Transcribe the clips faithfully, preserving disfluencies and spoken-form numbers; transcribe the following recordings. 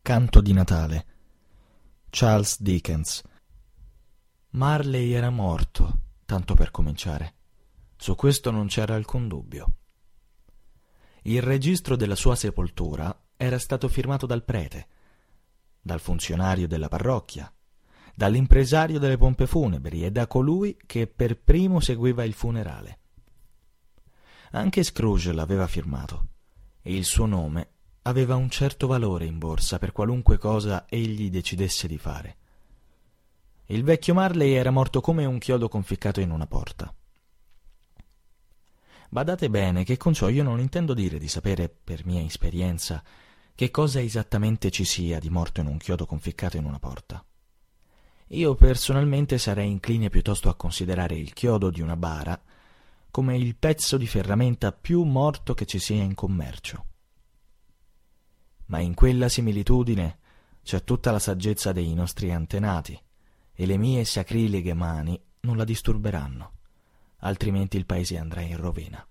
Canto di Natale. Charles Dickens. Marley era morto, tanto per cominciare. Su questo non c'era alcun dubbio. Il registro della sua sepoltura era stato firmato dal prete, dal funzionario della parrocchia, dall'impresario delle pompe funebri e da colui che per primo seguiva il funerale. Anche Scrooge l'aveva firmato, e il suo nome aveva un certo valore in borsa per qualunque cosa egli decidesse di fare. Il vecchio Marley era morto come un chiodo conficcato in una porta. Badate bene che con ciò io non intendo dire di sapere, per mia esperienza, che cosa esattamente ci sia di morto in un chiodo conficcato in una porta. Io personalmente sarei incline piuttosto a considerare il chiodo di una bara come il pezzo di ferramenta più morto che ci sia in commercio. Ma in quella similitudine c'è tutta la saggezza dei nostri antenati, e le mie sacrileghe mani non la disturberanno, altrimenti il paese andrà in rovina.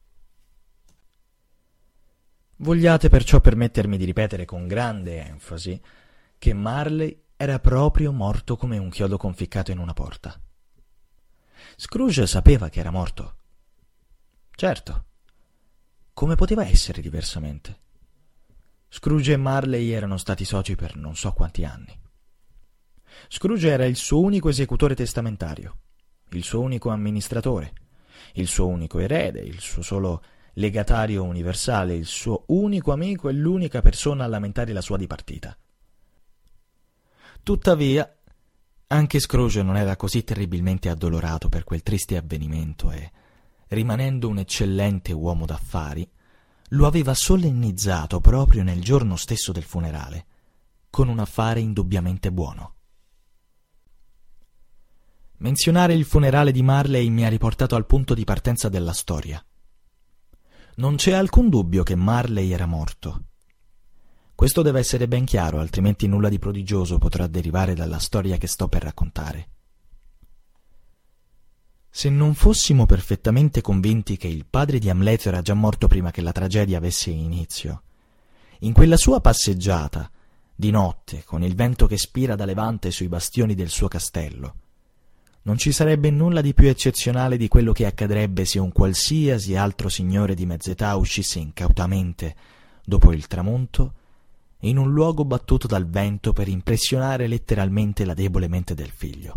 Vogliate perciò permettermi di ripetere con grande enfasi che Marley era proprio morto come un chiodo conficcato in una porta. Scrooge sapeva che era morto. Certo, come poteva essere diversamente? Scrooge e Marley erano stati soci per non so quanti anni. Scrooge era il suo unico esecutore testamentario, il suo unico amministratore, il suo unico erede, il suo solo legatario universale, il suo unico amico e l'unica persona a lamentare la sua dipartita. Tuttavia, anche Scrooge non era così terribilmente addolorato per quel triste avvenimento e, rimanendo un eccellente uomo d'affari, lo aveva solennizzato proprio nel giorno stesso del funerale, con un affare indubbiamente buono. Menzionare il funerale di Marley mi ha riportato al punto di partenza della storia. Non c'è alcun dubbio che Marley era morto. Questo deve essere ben chiaro, altrimenti nulla di prodigioso potrà derivare dalla storia che sto per raccontare. Se non fossimo perfettamente convinti che il padre di Amleto era già morto prima che la tragedia avesse inizio, in quella sua passeggiata, di notte, con il vento che spira da levante sui bastioni del suo castello, non ci sarebbe nulla di più eccezionale di quello che accadrebbe se un qualsiasi altro signore di mezz'età uscisse incautamente, dopo il tramonto, in un luogo battuto dal vento per impressionare letteralmente la debole mente del figlio.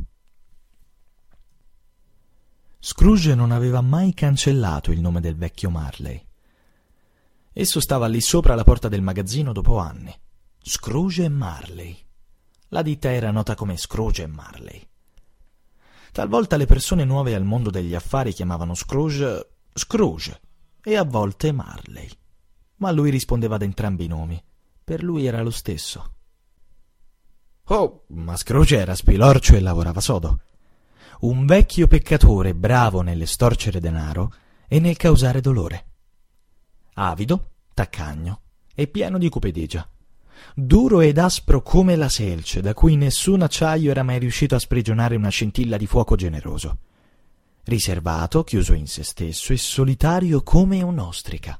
Scrooge non aveva mai cancellato il nome del vecchio Marley. Esso stava lì sopra la porta del magazzino dopo anni. Scrooge e Marley. La ditta era nota come Scrooge e Marley. Talvolta le persone nuove al mondo degli affari chiamavano Scrooge Scrooge e a volte Marley, ma lui rispondeva ad entrambi i nomi. Per lui era lo stesso. Oh, ma Scrooge era spilorcio e lavorava sodo. Un vecchio peccatore bravo nell'estorcere denaro e nel causare dolore. Avido, taccagno e pieno di cupidigia. Duro ed aspro come la selce, da cui nessun acciaio era mai riuscito a sprigionare una scintilla di fuoco generoso. Riservato, chiuso in se stesso e solitario come un'ostrica.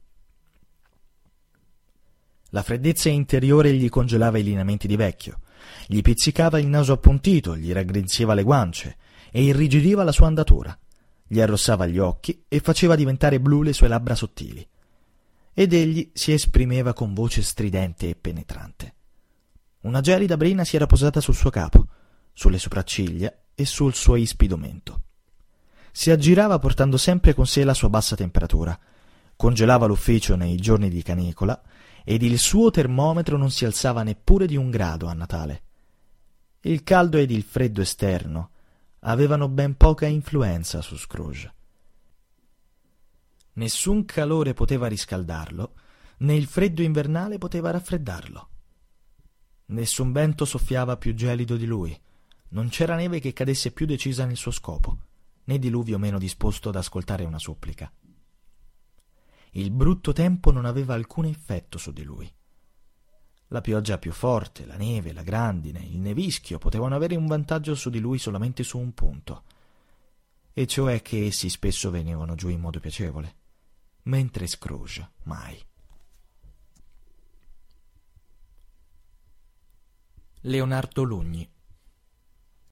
La freddezza interiore gli congelava i lineamenti di vecchio, gli pizzicava il naso appuntito, gli raggrinziva le guance e irrigidiva la sua andatura, gli arrossava gli occhi e faceva diventare blu le sue labbra sottili. Ed egli si esprimeva con voce stridente e penetrante. Una gelida brina si era posata sul suo capo, sulle sopracciglia e sul suo ispido mento. Si aggirava portando sempre con sé la sua bassa temperatura, congelava l'ufficio nei giorni di canicola ed il suo termometro non si alzava neppure di un grado a Natale. Il caldo ed il freddo esterno avevano ben poca influenza su Scrooge. Nessun calore poteva riscaldarlo, né il freddo invernale poteva raffreddarlo. Nessun vento soffiava più gelido di lui, non c'era neve che cadesse più decisa nel suo scopo, né diluvio meno disposto ad ascoltare una supplica. Il brutto tempo non aveva alcun effetto su di lui. La pioggia più forte, la neve, la grandine, il nevischio potevano avere un vantaggio su di lui solamente su un punto, e cioè che essi spesso venivano giù in modo piacevole, mentre Scrooge mai. Leonardo Lugni.